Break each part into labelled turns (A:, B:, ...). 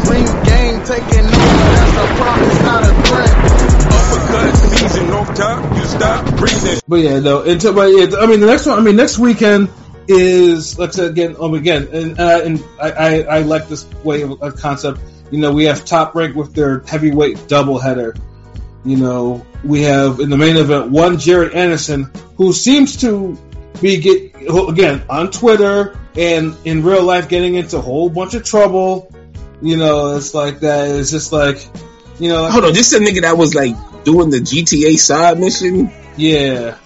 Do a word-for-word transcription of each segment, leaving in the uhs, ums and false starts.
A: Ring game taking over, that's a promise, not a threat. Uppercut season, no time, you stop breathing.
B: But yeah, no, into, but yeah, I mean, the next one, I mean, next weekend is, like I said, again, um, again, and, uh, and I, I, I like this way of a concept. You know, we have Top Rank with their heavyweight doubleheader. You know, we have in the main event one Jared Anderson, who seems to be get again on Twitter and in real life getting into a whole bunch of trouble. You know, it's like that. It's just like, you know.
C: Hold on, this is a nigga that was like doing the G T A side mission.
B: Yeah.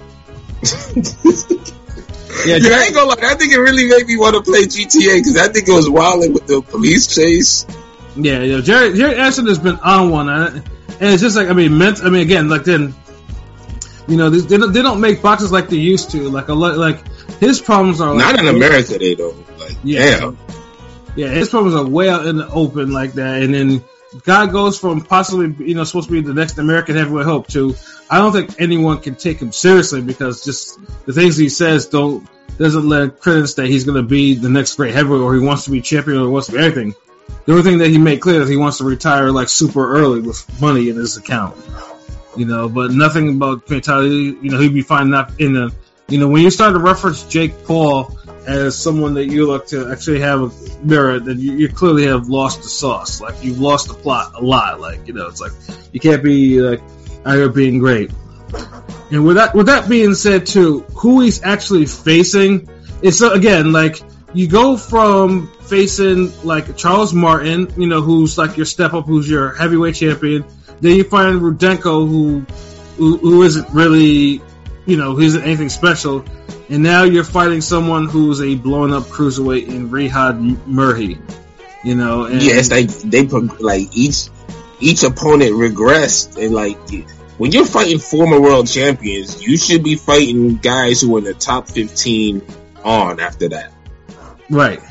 C: Yeah, yeah, I ain't gonna lie. That nigga really made me want to play G T A because that nigga was wilding with the police chase.
B: Yeah, yeah. Jared, Jared Anderson has been on one, and it's just like, I mean, ment- I mean, again, like then, you know, they, they don't they don't make boxes like they used to. Like a lot, like his problems are like,
C: not in America. They don't. Like,
B: yeah,
C: damn.
B: Yeah, his problems are way out in the open like that, and then guy goes from possibly, you know, supposed to be the next American heavyweight hope to, I don't think anyone can take him seriously because just the things he says don't doesn't let credence that he's going to be the next great heavyweight or he wants to be champion or he wants to be anything. The only thing that he made clear is he wants to retire like super early with money in his account, you know. But nothing about mentality. You know, he'd be fine not in the. You know, when you start to reference Jake Paul as someone that you look to actually have a mirror, then you, you clearly have lost the sauce. Like you've lost the plot a lot. Like, you know, it's like you can't be like out here being great. And with that, with that being said, too, who he's actually facing is again like you go from facing like Charles Martin, you know, who's like your step up, who's your heavyweight champion. Then you find Rudenko, who who, who isn't really, you know, who isn't anything special. And now you're fighting someone who's a blown up cruiserweight in Riyad Murray, you know. And
C: yeah, it's like they put like each each opponent regressed, and like when you're fighting former world champions, you should be fighting guys who are in the top fifteen on after that.
B: Right.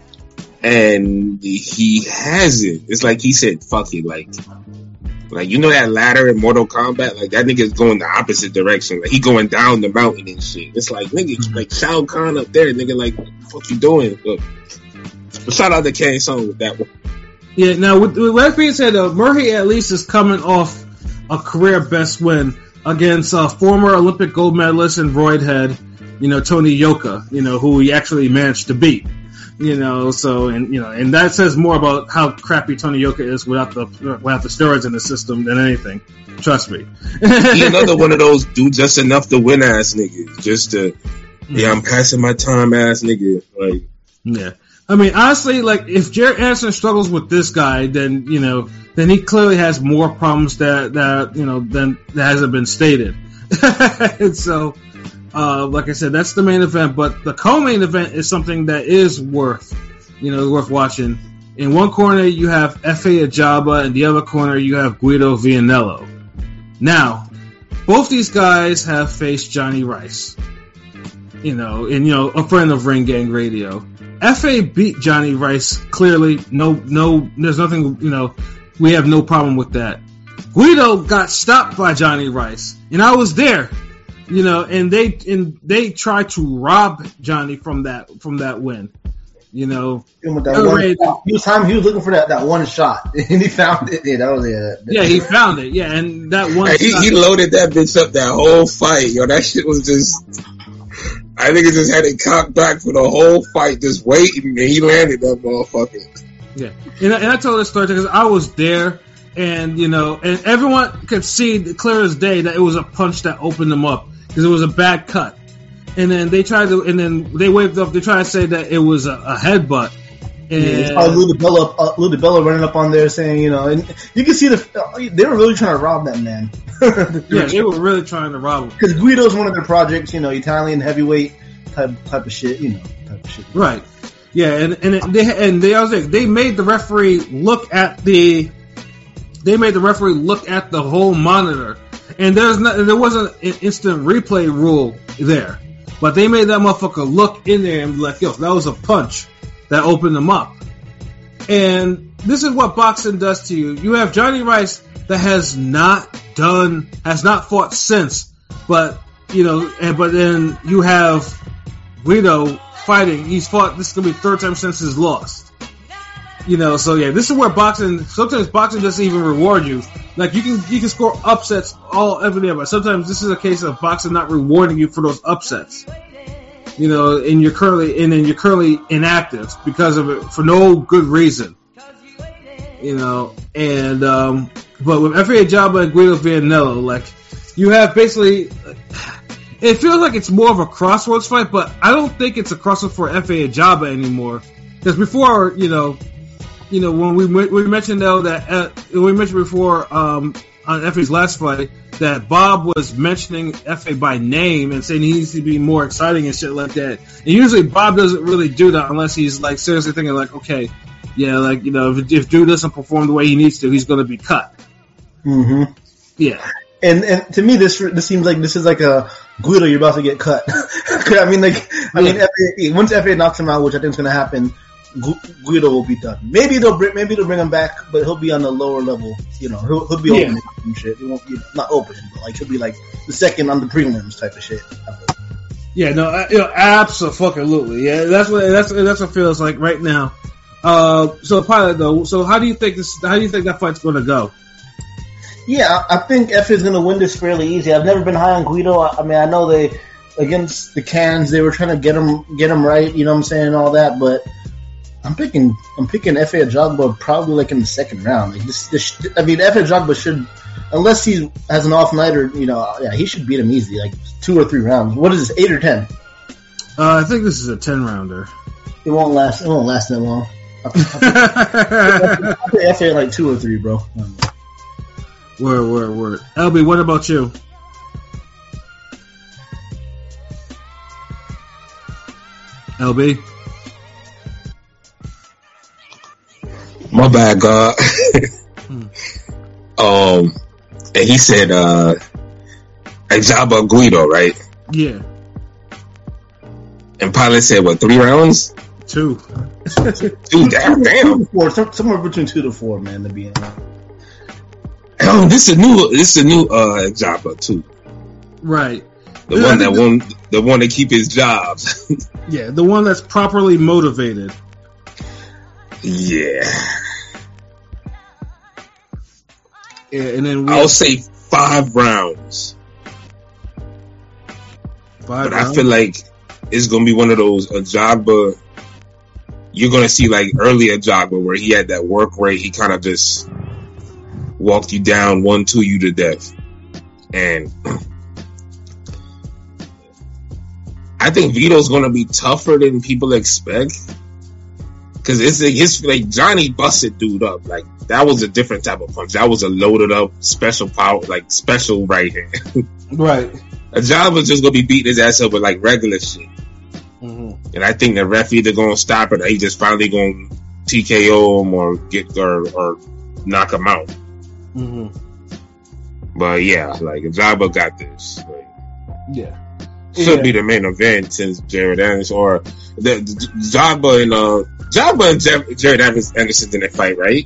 C: And he hasn't. It's like he said, fuck it. Like, like you know that ladder in Mortal Kombat? Like, that nigga's going the opposite direction. Like, he going down the mountain and shit. It's like, nigga, mm-hmm. like Shao Kahn up there. Nigga, like, what the fuck you doing? Look. But shout out to Kane Song with that one.
B: Yeah, now, with, with that being said, though, Murray at least is coming off a career best win against uh, former Olympic gold medalist and roidhead, you know, Tony Yoka, you know, who he actually managed to beat, you know, so, and, you know, and that says more about how crappy Tony Yoka is without the, without the steroids in the system than anything. Trust me.
C: He another one of those do just enough to win ass niggas, just to, yeah, I'm passing my time ass nigga. Like,
B: yeah. I mean, honestly, like, if Jared Anderson struggles with this guy, then, you know, then he clearly has more problems that, that, you know, than that hasn't been stated. And so, Uh, like I said, that's the main event, but the co-main event is something that is worth, you know, worth watching. In one corner, you have F A Ajaba, and the other corner, you have Guido Vianello. Now, both these guys have faced Johnny Rice, you know, and, you know, a friend of Ring Gang Radio. F A beat Johnny Rice, clearly, no, no, there's nothing, you know, we have no problem with that. Guido got stopped by Johnny Rice, and I was there. You know, and they and they tried to rob Johnny from that from that win. You know,
D: that one, he was time he was looking for that, that one shot, and he found it. Yeah, that was it.
B: Yeah, he found it. Yeah, and that one.
C: Hey, he, he loaded that bitch up that whole fight. Yo, that shit was just. I think it just had it cocked back for the whole fight, just waiting, and he landed that motherfucker.
B: Yeah, and I, and I told this story because I was there. And, you know, and everyone could see clear as day that it was a punch that opened them up because it was a bad cut. And then they tried to, and then they waved up. They tried to say that it was a, a headbutt. And
D: yeah, uh, Lou DiBella, uh, Lou DiBella running up on there saying, you know, and you can see the uh, they were really trying to rob that man.
B: Yeah, they were really trying to rob him
D: because Guido's one of their projects, you know, Italian heavyweight type type of shit, you know, type of shit.
B: Right. Yeah, and and it, they and they I was like, they made the referee look at the. They made the referee look at the whole monitor, and there's not, there wasn't an instant replay rule there, but they made that motherfucker look in there and be like, "Yo, that was a punch that opened them up." And this is what boxing does to you. You have Johnny Rice that has not done, has not fought since, but you know, and but then you have Guido fighting. He's fought. This is gonna be the third time since he's lost. You know, so yeah, this is where boxing. Sometimes boxing doesn't even reward you. Like you can you can score upsets all every day, but sometimes this is a case of boxing not rewarding you for those upsets. You know, and you're currently and then you're currently inactive because of it for no good reason. You know, and um, but with F A Ajagba and Guido Vianello, like you have basically, it feels like it's more of a crossroads fight, but I don't think it's a crossroads for F A Ajagba anymore. Because before, you know. You know, when we we mentioned though that uh, we mentioned before um, on F A's last fight that Bob was mentioning F A by name and saying he needs to be more exciting and shit like that. And usually Bob doesn't really do that unless he's like seriously thinking like, okay, yeah, like you know, if, if dude doesn't perform the way he needs to, he's going to be cut.
D: Mm-hmm.
B: Yeah.
D: And and to me, this this seems like this is like a Guido, you're about to get cut. I mean, like I mean, F A, once F A knocks him out, which I think is going to happen. Guido will be done. Maybe they'll bring, maybe they'll bring him back, but he'll be on the lower level. You know, he'll he'll be
B: yeah.
D: opening and shit. He won't be not opening, but like he'll be like the second on the prelims type of shit.
B: Yeah, no, uh, you know, absolutely. Yeah, that's what that's that's what it feels like right now. Uh, so Pilot though, so how do you think this? How do you think that fight's going to go?
D: Yeah, I think F is going to win this fairly easy. I've never been high on Guido. I, I mean, I know they against the Cans, they were trying to get him get him right. You know what I'm saying, and all that, but. I'm picking. I'm picking F A Ajagba probably like in the second round. Like this, this, I mean, F A Ajagba should, unless he has an off night or you know, yeah, he should beat him easy, like two or three rounds. What is this, eight or ten?
B: Uh, I think this is a ten rounder.
D: It won't last. It won't last that long. I think F A like two or three, bro.
B: Word, word, word. L B, what about you? L B.
C: My bad, God.
B: hmm.
C: Um, and he said, uh, Ajagba Guido, right?
B: Yeah.
C: And Pilot said, what, three rounds?
B: Two.
C: Two, damn, damn.
D: Four, somewhere between two to four, man, to be honest.
C: Oh, this is a new, this is a new, uh, Ajagba, too.
B: Right.
C: The yeah, one that won't, the one that keep his jobs.
B: Yeah, the one that's properly motivated.
C: Yeah.
B: Yeah, and then we
C: I'll have, say five rounds.
B: Five
C: but
B: rounds?
C: I feel like it's gonna be one of those Ajagba. You're gonna see like early Ajagba where he had that work rate. He kind of just walked you down, one, two you to death, and I think Vito's gonna be tougher than people expect. Cause it's like, it's like Johnny busted dude up. Like that was a different type of punch. That was a loaded up special power, like special right hand.
B: Right.
C: Ajagba's just gonna be beating his ass up with like regular shit.
B: Mm-hmm.
C: And I think the ref either gonna stop it or he just finally gonna T K O him or get or or knock him out.
B: Mm-hmm.
C: But yeah, like Ajagba got this. Like,
B: yeah.
C: Should
B: yeah.
C: be the main event since Jared Anderson or the, the Ajagba and uh Ajagba and Jeff, Jared Anderson in that fight, right?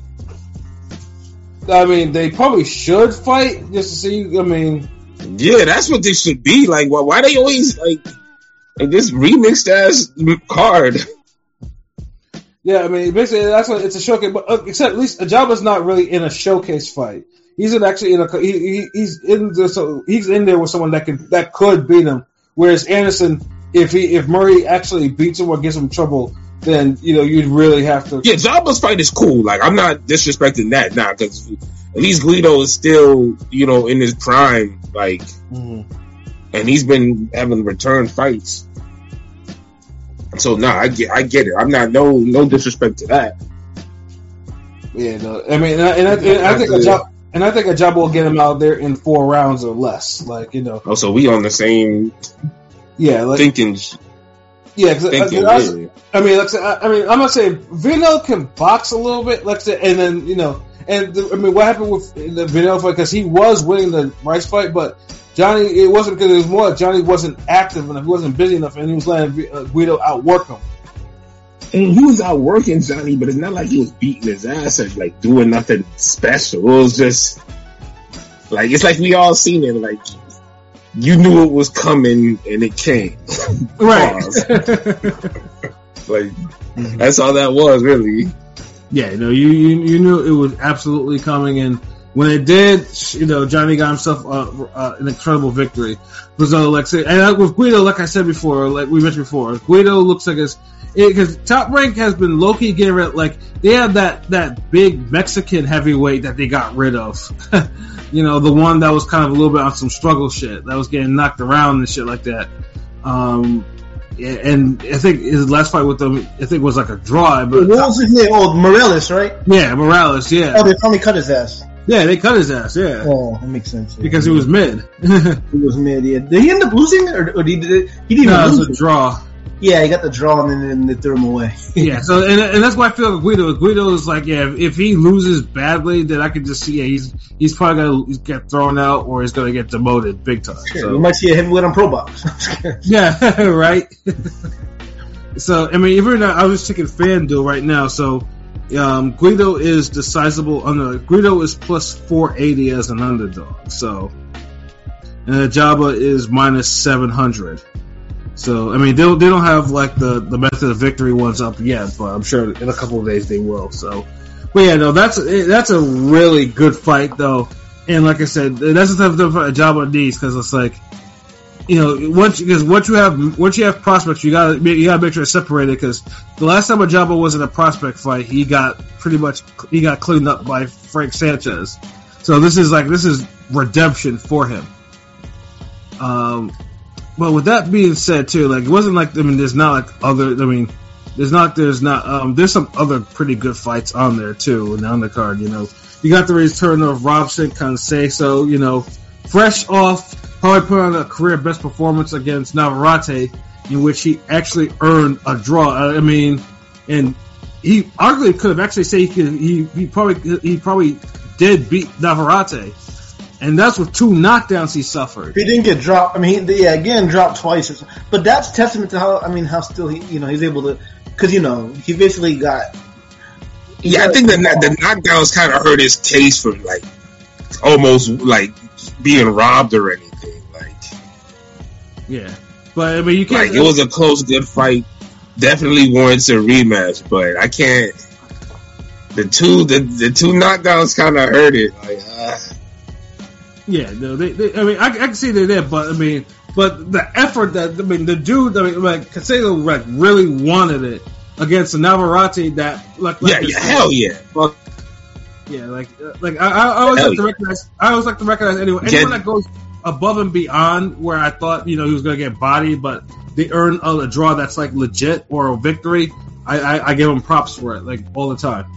B: I mean, they probably should fight just to see. I mean,
C: yeah, that's what this should be. Like, why, why they always like, like this remixed ass card?
B: Yeah, I mean, basically that's what it's a showcase. But uh, except at least Ajagba's not really in a showcase fight. He's in actually in a he, he, he's in the, so he's in there with someone that can that could beat him. Whereas Anderson, if he if Murray actually beats him or gives him trouble, then you know you'd really have to.
C: Yeah, Ajagba's fight is cool. Like I'm not disrespecting that now because at least Guido is still you know in his prime, like,
B: mm-hmm.
C: and he's been having return fights. So nah, I get I get it. I'm not no no disrespect to that.
B: Yeah, no, I mean, and I, and I, and I think Ajagba, and I think Ajagba will get him out there in four rounds or less. Like you know.
C: Oh, so we on the same.
B: Yeah, like,
C: thinking.
B: Yeah, because
C: thinking,
B: I, I, I mean, like, I, I mean, I'm not saying Vino can box a little bit, like, and then you know, and the, I mean, what happened with the Vino fight? Because he was winning the Rice fight, but Johnny, it wasn't because it was more Johnny wasn't active enough, he wasn't busy enough, and he was letting uh, Guido outwork him.
C: And he was outworking Johnny, but it's not like he was beating his ass or like doing nothing special. It was just like it's like we all seen it, like. You knew it was coming, and it came.
B: Right.
C: Like, that's all that was, really.
B: Yeah, you know, you, you you knew it was absolutely coming, and when it did, you know, Johnny got himself uh, uh, an incredible victory. So, like, and with Guido, like I said before, like we mentioned before, Guido looks like it's because Top Rank has been low-key getting rid. Like they have that that big Mexican heavyweight that they got rid of. You know, the one that was kind of a little bit on some struggle shit that was getting knocked around and shit like that. Um, and I think his last fight with them, I think was like a draw. But
D: what was his name? Oh, Morales, right?
B: Yeah, Morales. Yeah.
D: Oh, they finally cut his ass.
B: Yeah, they cut his ass. Yeah.
D: Oh, that makes sense. Yeah.
B: Because he was mid.
D: He was mid. Yeah. Did he end up losing, or, or did he? He didn't
B: no,
D: lose
B: it was a draw.
D: Yeah, he got the draw and then, then they threw him away.
B: Yeah, so and, and that's why I feel like Guido. Guido is like, yeah, if, if he loses badly, then I could just see, yeah, he's he's probably gonna get thrown out or he's gonna get demoted big time.
D: Sure,
B: so.
D: We might see a heavyweight on Pro Box.
B: Yeah, right. So I mean, even I was checking FanDuel right now. So um, Guido is decisable under. Guido is plus four eighty as an underdog. So and Jabba is minus seven hundred. So, I mean, they don't, they don't have, like, the, the method of victory ones up yet, but I'm sure in a couple of days they will. So, but yeah, no, that's, that's a really good fight, though. And like I said, that's the type of fight Jabba needs, because it's like, you know, once, because once you have, once you have prospects, you gotta, you gotta make sure it's separated, because the last time a Jabba was in a prospect fight, he got pretty much, he got cleaned up by Frank Sanchez. So this is like, this is redemption for him. Um, But with that being said, too, like it wasn't like I mean, there's not like other. I mean, there's not. There's not. Um, there's some other pretty good fights on there too, in the undercard. You know, you got the return of Robson Canseco. You know, fresh off, probably put on a career best performance against Navarrete, in which he actually earned a draw. I mean, and he arguably could have actually said he could. He, he probably he probably did beat Navarrete. And that's with two knockdowns he suffered.
D: He didn't get dropped. I mean, he, yeah, again, dropped twice. But that's testament to how, I mean, how still he, you know, he's able to, because, you know, he basically got.
C: Yeah, I think the the knockdowns kind of hurt his case for, like, almost, like, being robbed or anything. Like,
B: yeah. But, I mean, you can't.
C: Like, it was a close, good fight. Definitely warrants a rematch, but I can't. The two, the, the two knockdowns kind of hurt it. Like, uh.
B: Yeah, no, they, they, I mean, I, I can see they're there, but I mean, but the effort that I mean, the dude, I mean, like Canseco, like really wanted it against a Navarrete that, like, like
C: yeah, yeah, hell yeah, well,
B: yeah, like, like I, I always
C: hell
B: like to
C: yeah.
B: recognize, I always like to recognize anyone, anyone that goes above and beyond where I thought, you know, he was gonna get bodied, but they earn a, a draw that's like legit or a victory. I, I, I give him props for it, like all the time.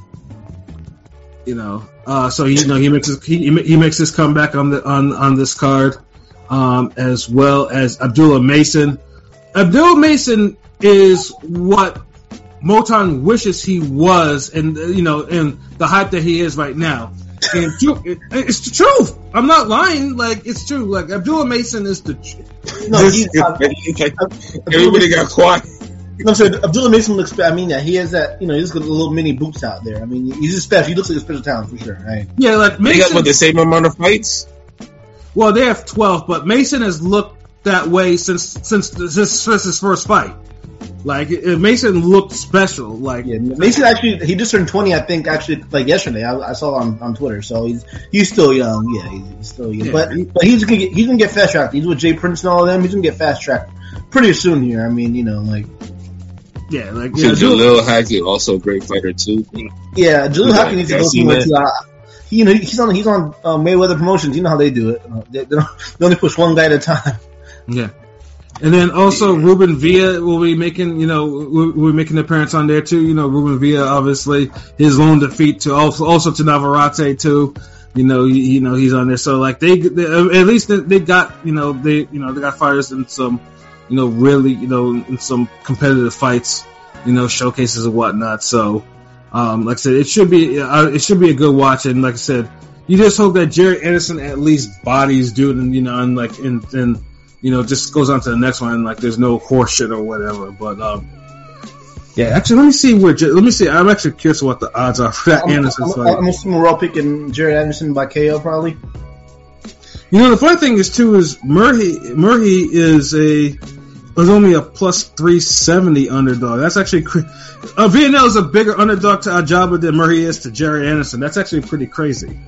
B: You know, uh, so you know he makes his, he he makes his comeback on the on, on this card, um, as well as Abdullah Mason. Abdullah Mason is what Motown wishes he was, and you know, and the hype that he is right now. And it, it's the truth. I'm not lying. Like it's true. Like Abdullah Mason is the.
D: No,
C: this,
D: he's, uh,
C: everybody got quiet.
D: No, so Abdullah Mason looks. I mean, yeah, he has that. You know, he's got little mini boots out there. I mean, he's a special. He looks like a special talent for sure, right?
B: Yeah, like Mason.
C: They got what, the same amount of fights.
B: Well, they have twelve, but Mason has looked that way since since since, since his first fight. Like Mason looked special. Like
D: yeah, Mason actually, he just turned twenty. I think actually, like yesterday, I, I saw on, on Twitter. So he's he's still young. Yeah, he's, he's still young. Yeah. But but he's gonna get, he's gonna get fast tracked. He's with Jay Prince and all of them. He's gonna get fast tracked pretty soon here. I mean, you know, like.
B: Yeah, like
C: yeah,
B: yeah,
C: Jalil Hackett, also a great fighter too.
D: Yeah, Jalil Hackett needs to go somewhere too. Uh, you know, he's on he's on uh, Mayweather Promotions. You know how they do it. Uh, they, they, don't, they only push one guy at a time.
B: Yeah, and then also yeah. Ruben Villa will be making you know we'll, we'll be making an appearance on there too. You know, Ruben Villa obviously his lone defeat to also also to Navarrete too. You know, you, you know he's on there. So like they, they at least they, they got you know they you know they got fighters in some. You know, really, you know, in some competitive fights, you know, showcases and whatnot. So, um, like I said, it should be, uh, it should be a good watch. And like I said, you just hope that Jared Anderson at least bodies dude, and you know, and like, and then, you know, just goes on to the next one. And, like, there's no horse shit or whatever. But, um, yeah, actually, let me see where. Let me see. I'm actually curious what the odds are for that
D: I'm,
B: Anderson
D: I'm,
B: fight.
D: I'm assuming we're all picking Jared Anderson by K O, probably.
B: You know, the funny thing is too is Murray. Murray is a was only a plus three seventy underdog. That's actually cra- uh, Vianel is a bigger underdog to Ajaba than Murray is to Jerry Anderson. That's actually pretty crazy.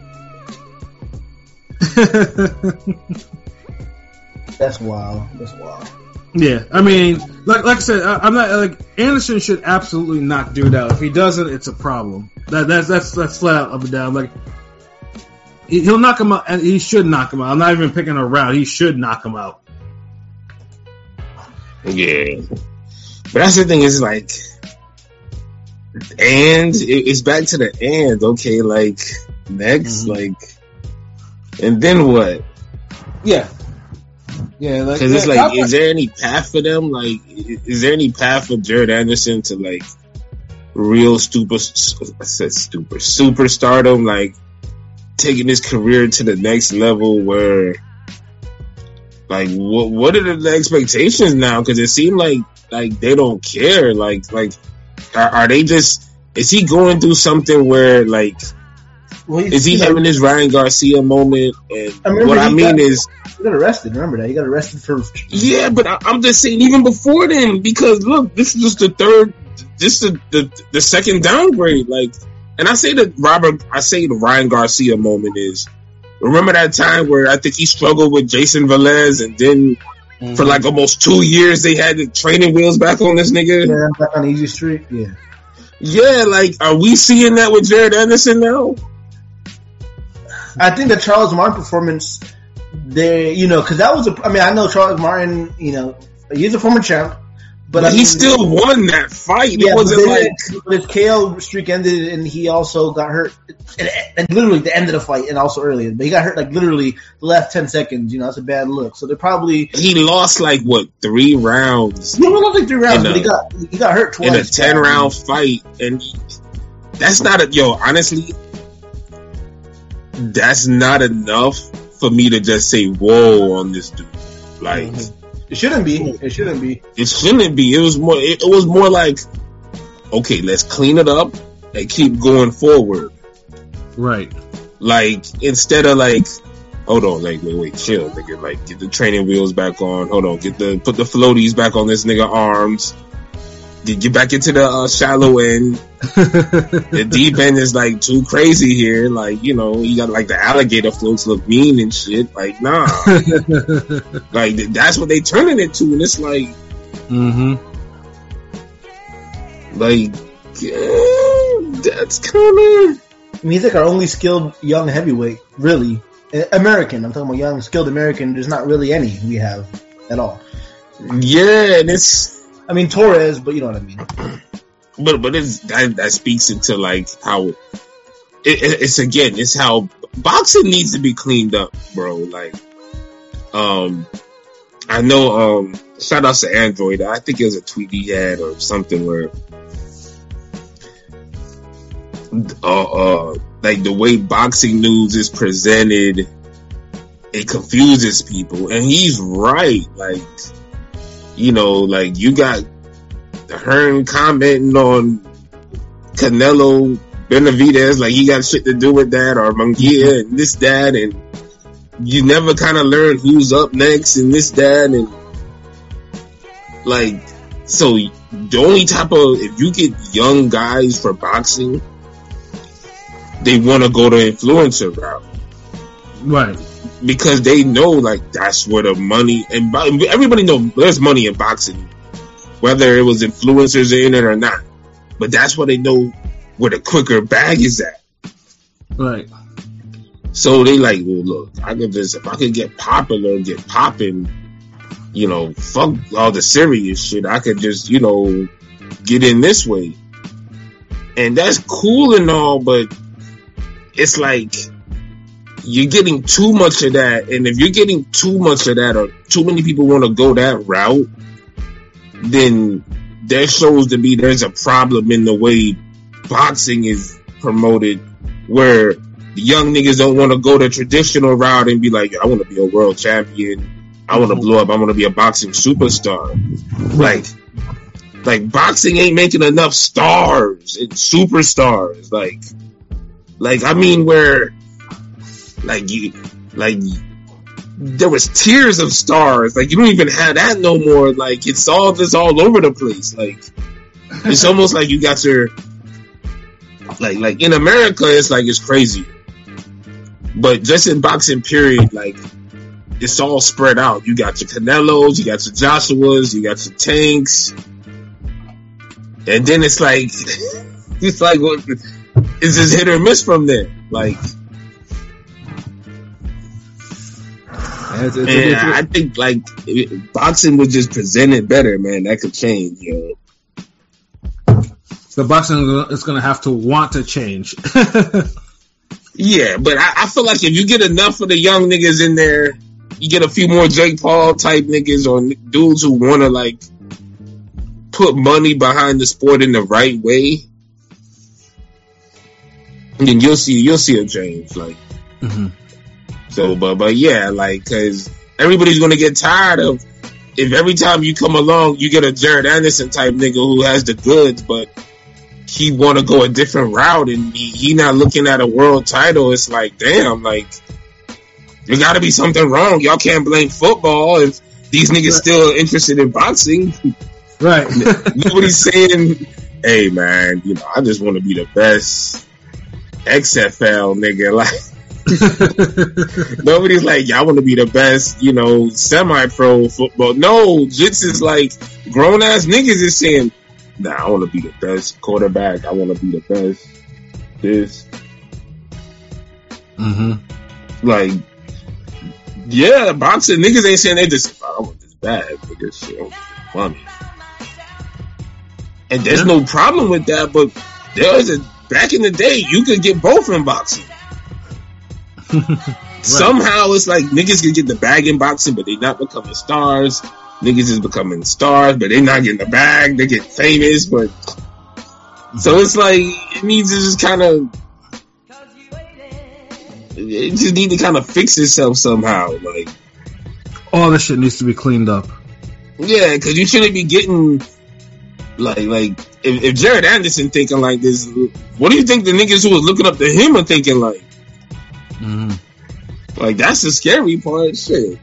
D: That's wild. That's wild.
B: Yeah, I mean, like like I said, I, I'm not like Anderson should absolutely not do that. If he doesn't, it's a problem. That that's that's that's flat out up and down. Like he, he'll knock him out, and he should knock him out. I'm not even picking a round. He should knock him out.
C: Yeah, but that's the thing is like, and it, it's back to the and okay, like next, mm-hmm. like, and then what?
B: Yeah. Yeah, like,
C: because it's
B: yeah,
C: like, is there any path for them? Like, is there any path for Jared Anderson to like real super, I said super, superstardom? Like taking his career to the next level, where, like, what what are the expectations now? Because it seemed like like they don't care. Like like, are, are they just? Is he going through something where like? Well, is he having this Ryan Garcia moment? And I what I mean
D: got,
C: is,
D: he got arrested. Remember that he got arrested for.
C: Yeah, but I, I'm just saying, even before then, because look, this is just the third, this is the, the the second downgrade. Like, and I say that Robert, I say the Ryan Garcia moment is. Remember that time where I think he struggled with Jason Velez, and then mm-hmm. for like almost two years they had the training wheels back on this nigga.
D: Yeah, back on Easy Street. Yeah.
C: Yeah, like, are we seeing that with Jared Anderson now?
D: I think the Charles Martin performance, they, you know, because that was a. I mean, I know Charles Martin, you know, he's a former champ, but,
C: but
D: I mean,
C: he still won that fight.
D: Yeah,
C: it wasn't
D: but
C: like
D: his K O streak ended, and he also got hurt. Like literally the end of the fight, and also earlier, but he got hurt like literally the last ten seconds. You know, that's a bad look. So they're probably
C: he lost like what three rounds?
D: He lost like three rounds, but a, he got he got hurt twice
C: in a ten round fight, and he, that's not a yo. Honestly. That's not enough for me to just say whoa on this dude. Like
D: it shouldn't be. It shouldn't be.
C: It shouldn't be. It was more. It, it was more like, okay, let's clean it up and keep going forward.
B: Right.
C: Like instead of like, hold on, like wait, wait, chill, nigga. Like get the training wheels back on. Hold on, get the put the floaties back on this nigga arms. Get back into the uh, shallow end. The deep end is like too crazy here. Like, you know, you got like the alligator floats look mean and shit. Like, nah. Like, that's what they turning it to. And it's like,
B: mm-hmm.
C: Like, yeah, that's kind of.
D: I mean, he's like our only skilled young heavyweight, really. American. I'm talking about young, skilled American. There's not really any we have at all.
C: Yeah, and it's.
D: I mean Torres, but you know what I mean.
C: But but it's that, that speaks into like how it, it, it's again it's how boxing needs to be cleaned up, bro. Like, um, I know. Um, shout out to Android. I think it was a tweet he had or something where, uh, uh like the way boxing news is presented, it confuses people, and he's right. Like. You know, like you got Hearn commenting on Canelo Benavidez, like he got shit to do with that, or Munguia and this, that, and you never kind of learn who's up next and this, that, and like, so the only type of, if you get young guys for boxing, they want to go the influencer route.
B: Right.
C: Because they know, like, that's where the money, and everybody knows there's money in boxing, whether it was influencers in it or not. But that's where they know where the quicker bag is at.
B: Right.
C: So they like, well, look, I could just, if I could get popular, get popping, you know, fuck all the serious shit, I could just, you know, get in this way. And that's cool and all, but it's like, you're getting too much of that, and if you're getting too much of that, or too many people want to go that route, then that shows to me there's a problem in the way boxing is promoted, where the young niggas don't want to go the traditional route and be like, I want to be a world champion, I want to blow up, I want to be a boxing superstar. Like, like boxing ain't making enough stars and superstars. Like, like I mean, where. Like you, like there was tiers of stars. Like, you don't even have that no more. Like, it's all just all over the place. Like, it's almost like you got your, like, like in America, it's like, it's crazy. But just in boxing period, like, it's all spread out. You got your Canelos, you got your Joshuas, you got your Tanks. And then it's like, it's like, it's just hit or miss from there. Like,
B: It's, it's,
C: and
B: it's,
C: I think like if boxing was just presented better, man. That could change, you know.
B: the boxing is going to have to want to change.
C: Yeah, but I, I feel like if you get enough of the young niggas in there, you get a few more Jake Paul type niggas or dudes who want to like put money behind the sport in the right way, then you'll see you'll see a change. Like.
B: Mm-hmm.
C: So, but, but yeah, like, cause everybody's gonna get tired of, if every time you come along, you get a Jared Anderson type nigga who has the goods, but he wanna go a different route and he, he not looking at a world title. It's like, damn, like, there gotta be something wrong. Y'all can't blame football if these niggas still interested in boxing.
B: Right.
C: Nobody's saying, hey man, you know, I just wanna be the best X F L nigga, like, nobody's like, y'all want to be the best, you know, semi-pro football. No, Jits is like, grown-ass niggas is saying, nah, I want to be the best quarterback. I want to be the best this.
B: Mm-hmm.
C: Like, yeah, boxing niggas ain't saying they just, I want this bad nigga shit. I want this money. And there's no problem with that, but there was a, back in the day, you could get both in boxing. Right. Somehow it's like niggas can get the bag in boxing, but they not becoming stars. Niggas is becoming stars, but they not getting the bag. They get famous, but so it's like it needs to just kind of, it just need to kind of fix itself somehow. Like
B: all this shit needs to be cleaned up.
C: Yeah, because you shouldn't be getting like like if, if Jared Anderson thinking like this, what do you think the niggas who was looking up to him are thinking like? Mm-hmm. Like, that's the scary part. Shit.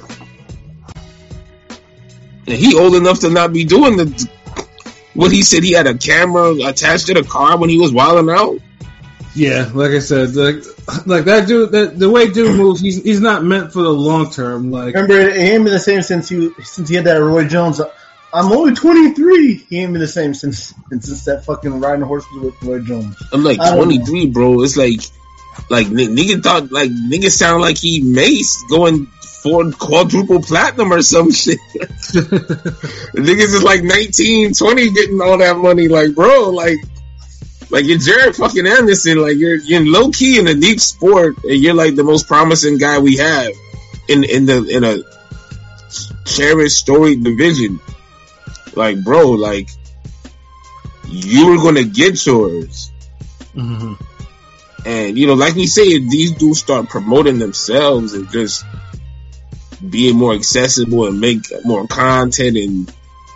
C: And he old enough to not be doing the what he said. He had a camera attached to the car when he was wilding out.
B: Yeah, like I said, like, like that dude, that, the way dude moves, he's he's not meant for the long term. Like,
D: remember, he ain't been the same since he since he had that Roy Jones. I'm only twenty-three. He ain't been the same since since that fucking riding horses with Roy Jones.
C: I'm like twenty-three, bro. It's like. Like, n- nigga thought, like, nigga sound like he Mace going for quadruple platinum or some shit. Niggas is like nineteen, twenty getting all that money. Like, bro, like, like you're Jared fucking Anderson. Like, you're, you're low key in a deep sport and you're like the most promising guy we have in, in the, in a cherished storied division. Like, bro, like, you were gonna get yours.
B: Mm-hmm.
C: And, you know, like we say, if these dudes start promoting themselves and just being more accessible and make more content and...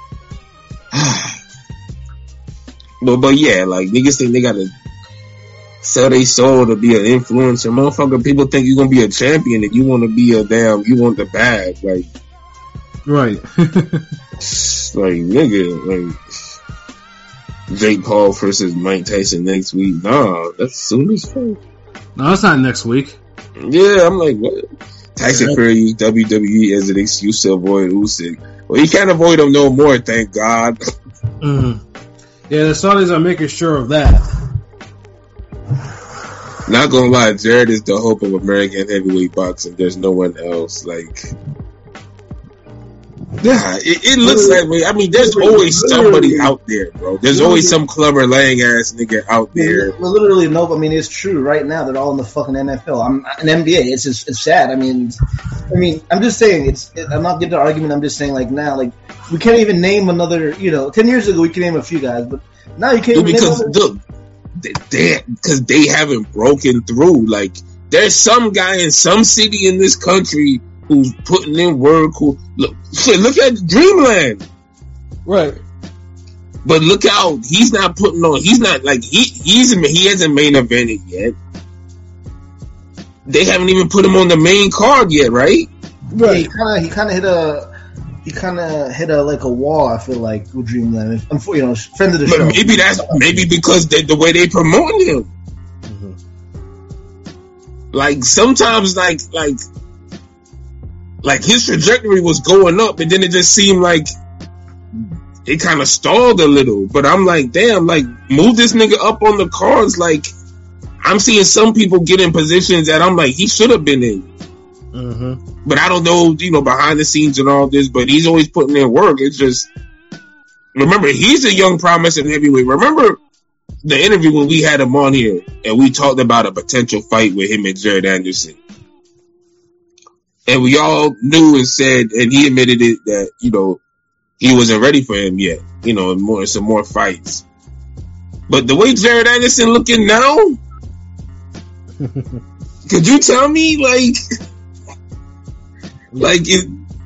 C: but, but yeah, like, niggas think they gotta sell their soul to be an influencer. Motherfucker, people think you're gonna be a champion and you wanna be a damn, you want the bag. Like...
B: Right.
C: like, nigga, like... Jake Paul versus Mike Tyson next week. Nah, that's soon as fuck.
B: No, it's not next week.
C: Yeah, I'm like, what? Tyson Fury used W W E as an excuse to avoid Usyk. Well, he can't avoid him no more, thank God.
B: Mm-hmm. Yeah, the Saudis are making sure of that.
C: Not gonna lie, Jared is the hope of American heavyweight boxing. There's no one else. Like, yeah, it, it looks that way. I mean, there's always somebody out there, bro. There's always some clever laying ass nigga out there.
D: Well, literally, no. I mean, it's true. Right now, they're all in the fucking N F L. I'm an N B A. It's just, it's sad. I mean, I mean, I'm just saying. It's. It, I'm not getting the argument. I'm just saying, like now, like we can't even name another. You know, ten years ago we could name a few guys, but now you can't.
C: Dude,
D: even
C: because
D: name
C: look, they because they, they haven't broken through. Like, there's some guy in some city in this country who's putting in work. Who look, shit, look at Dreamland,
B: right?
C: But look out, he's not putting on. He's not like he he's he hasn't main evented yet. They haven't even put him on the main card yet, right?
D: Yeah, he kind of he kind of hit a he kind of hit a like a wall. I feel like with Dreamland. Unfor- you know, friend of the
C: But
D: show.
C: maybe that's maybe because they, the way they promote him.
B: Mm-hmm.
C: Like sometimes, like like like his trajectory was going up, and then it just seemed like it kind of stalled a little. But I'm like, damn, like move this nigga up on the cards. Like I'm seeing some people get in positions that I'm like he should have been in.
B: Mm-hmm.
C: But I don't know, you know, behind the scenes and all this. But he's always putting in work. It's just remember he's a young promise in heavyweight. Remember the interview when we had him on here and we talked about a potential fight with him and Jared Anderson. And we all knew and said, and he admitted it, that, you know, he wasn't ready for him yet, you know, and more, some more fights. But the way Jared Anderson looking now, could you tell me, like, like it,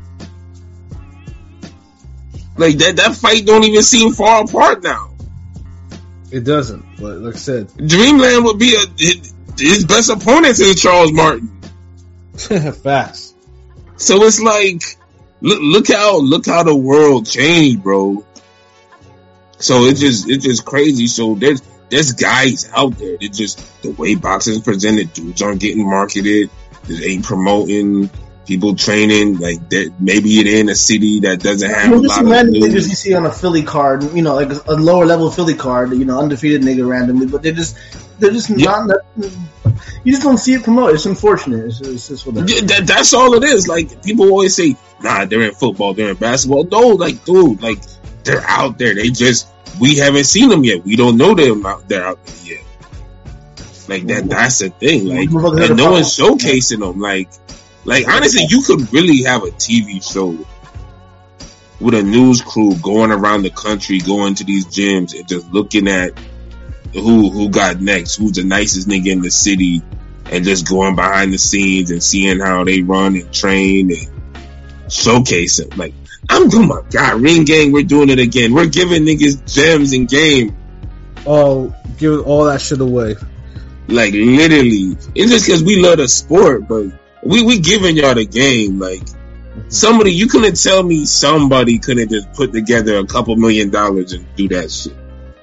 C: like that, that fight don't even seem far apart now.
B: It doesn't, but like I said,
C: Dreamland would be a, his best opponent is Charles Martin.
B: fast.
C: So it's like, look, look how, look how the world changed, bro. So it's just, it's just crazy. So there's, there's guys out there that just, the way boxing is presented, dudes aren't getting marketed, they ain't promoting, people training, like that. Maybe it in a city that doesn't have
D: I mean,
C: a
D: just
C: lot
D: random
C: of
D: niggas
C: news.
D: you see on a Philly card, you know, like a lower level Philly card, you know, undefeated nigga randomly, but they're just, they're just
C: Yeah.
D: not, that, you just don't see it promoted. It's unfortunate. It's, it's just whatever.
C: Yeah, that, that's all it is. Like people always say, nah, they're in football, they're in basketball. No, like dude, like they're out there. They just, we haven't seen them yet. We don't know them out there out there yet. Like that, that's the thing. Like, and no one's showcasing them. Like, like honestly, you could really have a T V show with a news crew going around the country, going to these gyms and just looking at who who got next, who's the nicest nigga in the city, and just going behind the scenes and seeing how they run and train and showcase it. Like, I'm, oh my God, Ring Gang, we're doing it again. We're giving niggas gems in game.
B: Oh, give all that shit away.
C: Like, literally. It's just because we love the sport, but we, we giving y'all the game. Like, somebody, you couldn't tell me somebody couldn't just put together a couple million dollars and do that shit.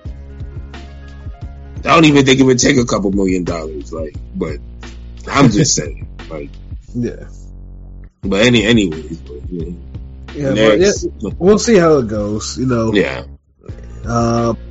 C: I don't even think it would take a couple million dollars, like, but I'm just saying, like,
B: Yeah.
C: but any, anyways, but, you know,
B: Yeah, but
C: next,
B: yeah, we'll see how it goes, you know.
C: yeah.
B: Uh,